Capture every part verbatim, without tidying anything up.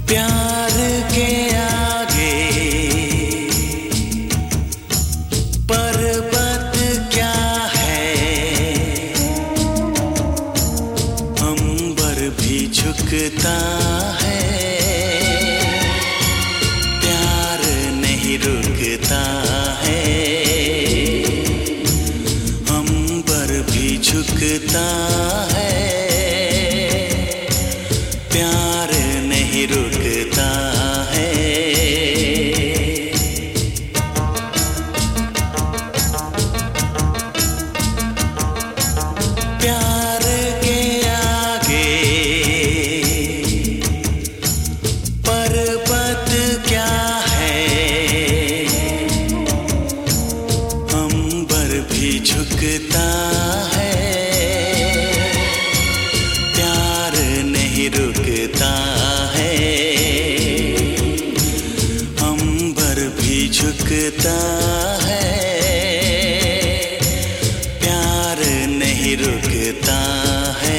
प्यार के आगे पर्वत क्या है, अंबर भी झुकता है, प्यार नहीं रुकता है, अंबर भी झुकता है, प्यार नहीं रुकता है। प्यार के आगे पर्वत क्या है, अंबर भी झुकता है, प्यार नहीं रुकता है, अंबर भी झुकता है, प्यार नहीं रुकता है।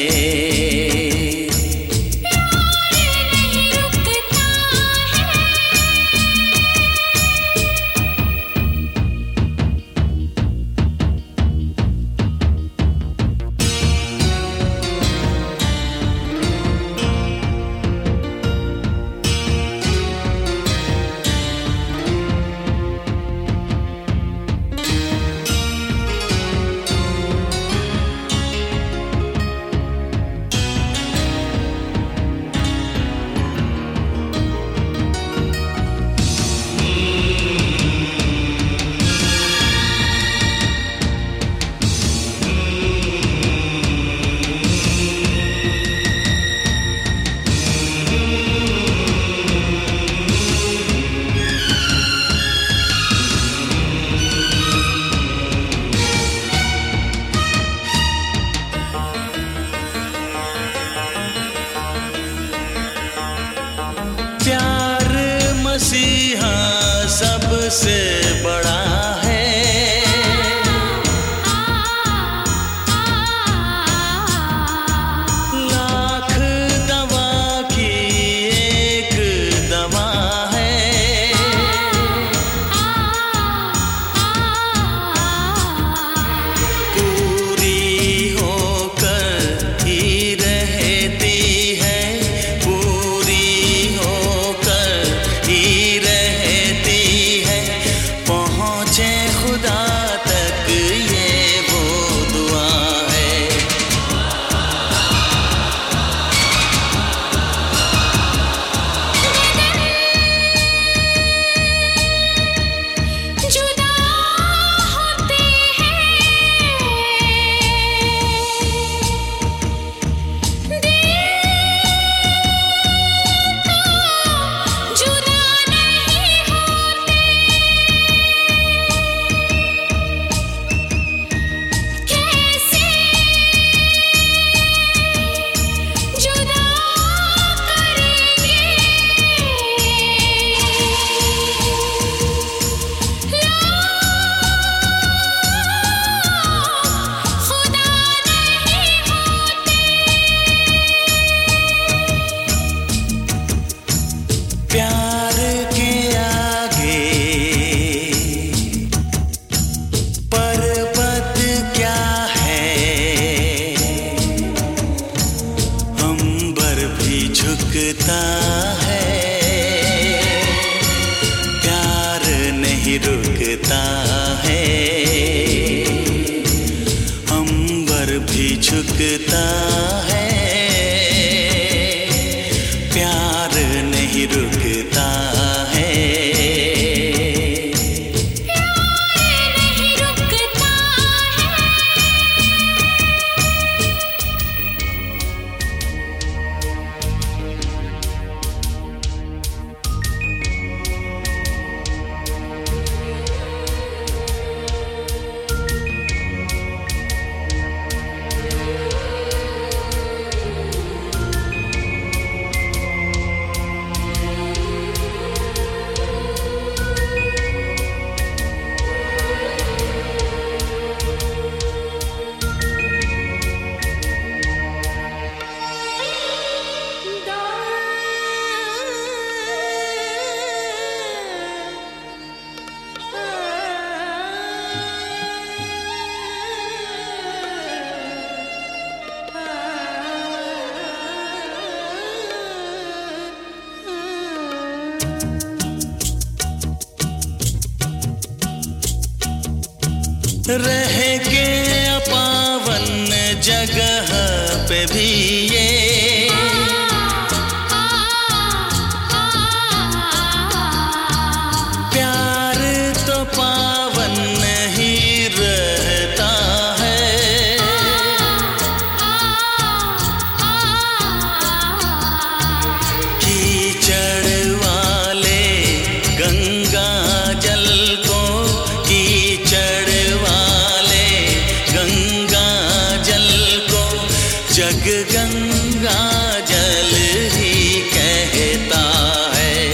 प्यार मसीहा सबसे बड़ा है, लाख दवा की एक दवा है, पूरी होकर ही रहती है, पहुँचे खुदा तक ये वो दुआ है। जुदा होते हैं दिल तो जुदा नहीं होते, कैसे जुदा करेंगे, खुदा नहीं होते। प्यार के आगे पर्वत क्या है, अंबर भी झुकता है, प्यार नहीं रुकता है, अंबर भी झुकता है, प्यार नहीं रुकता है। नहीं रुकता है। रह के अपावन जगह पे भी ये प्यार तो पावन ही रहता है। कीचड़ वाले गंगा जल को कीचड़ जग गंगा जल ही कहता है।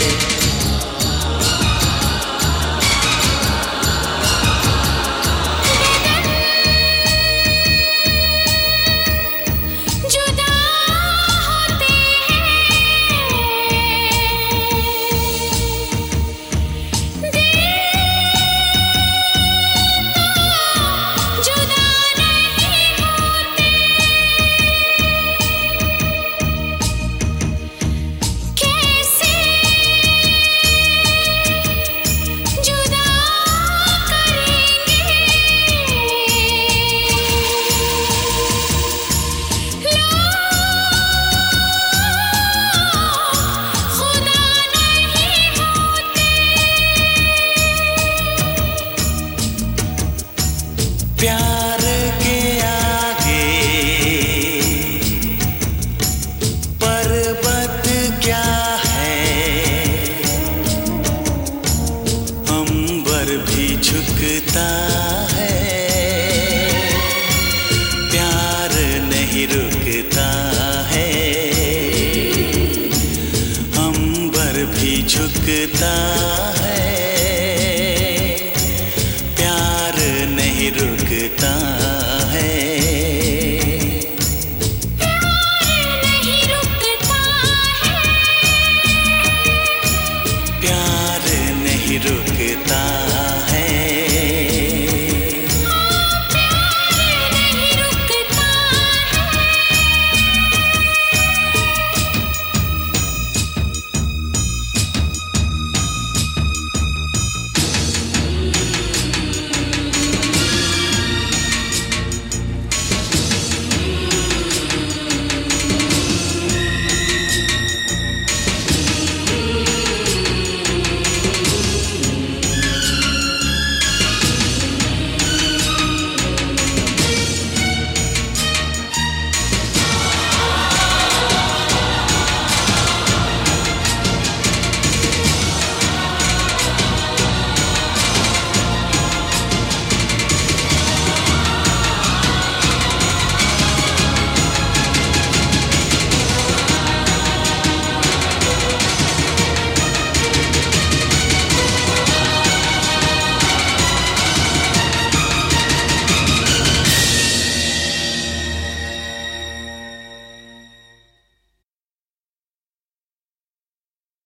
जुदा होते हैं दिल जुदा नहीं होते। कैसे जुदा करेंगे खुदा नहीं होते। प्यार के आगे पर्वत क्या है, अंबर भी झुकता है। प्यार नहीं रुकता है, अंबर भी झुकता है। प्यार नहीं रुकता है, नहीं रुकता है, प्यार नहीं रुकता।